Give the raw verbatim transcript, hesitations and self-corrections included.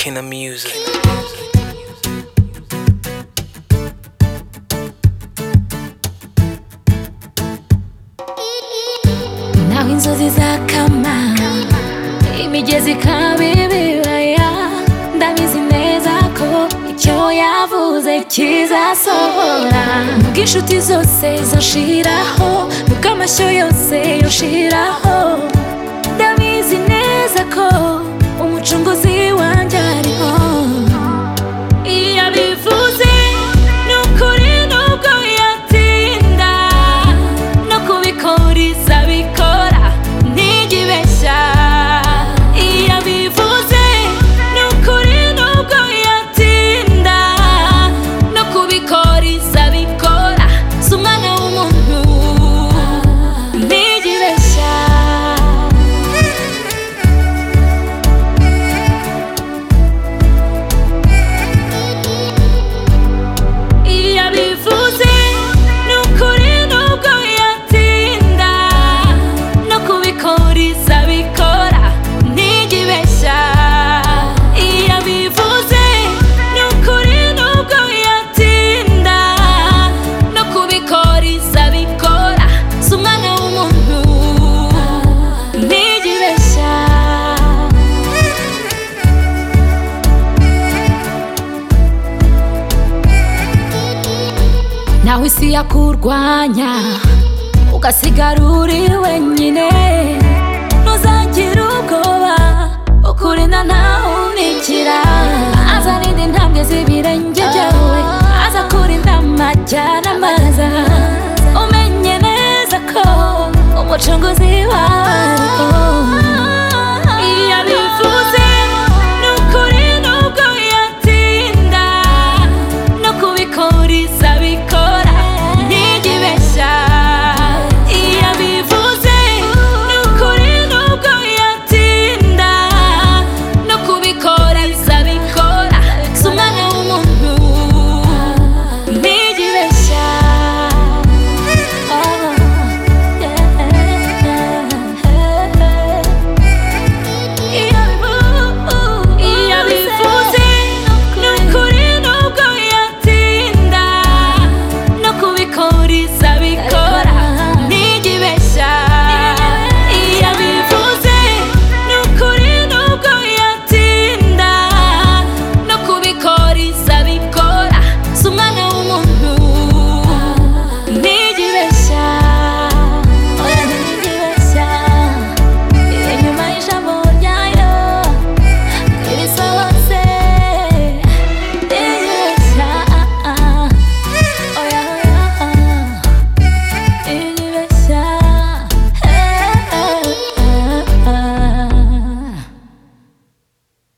Kina Music. Naho inzozi zakama imigezi ikaba ibibaya, ndabizi neza ko icyo yavuze kizasohora. Nubwo inshuti zose zoshiraho, nubwo amashyo yose yoshiraho, ndabizi neza ko umucunguzi wanjye ariho. Iyo abivuze ni ukuri nubwo yatinda, no kubikora izabikora ntigibeshya. Iyo abivuze ni ukuri nubwo yatinda, no kubikora izabikora. Si umwana w'umuntu ntigibeshya. Iyo abivuze ni ukuri nubwo yatinda, no kubikora izabikora ntigibeshya. Iyo abivuze ni ukuri nubwo yatinda, no kubikora izabikora. Si umwana w'umuntu ntigibeshya. Naho isi yakurwanya ugasigara uri wenyine, ntuzagire ubwoba, ukurinda ntawunikira. Azarinda intambwe z'ibirenge byawe, azakurinda amajya